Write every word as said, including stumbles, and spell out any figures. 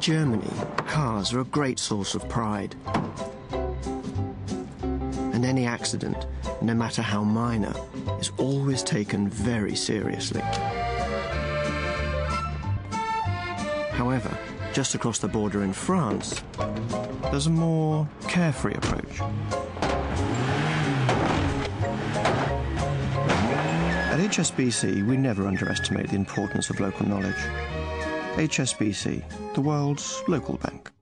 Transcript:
Germany, cars are a great source of pride. And any accident, no matter how minor, is always taken very seriously. However, just across the border in France, there's a more carefree approach. At H S B C, we never underestimate the importance of local knowledge. H S B C, the world's local bank.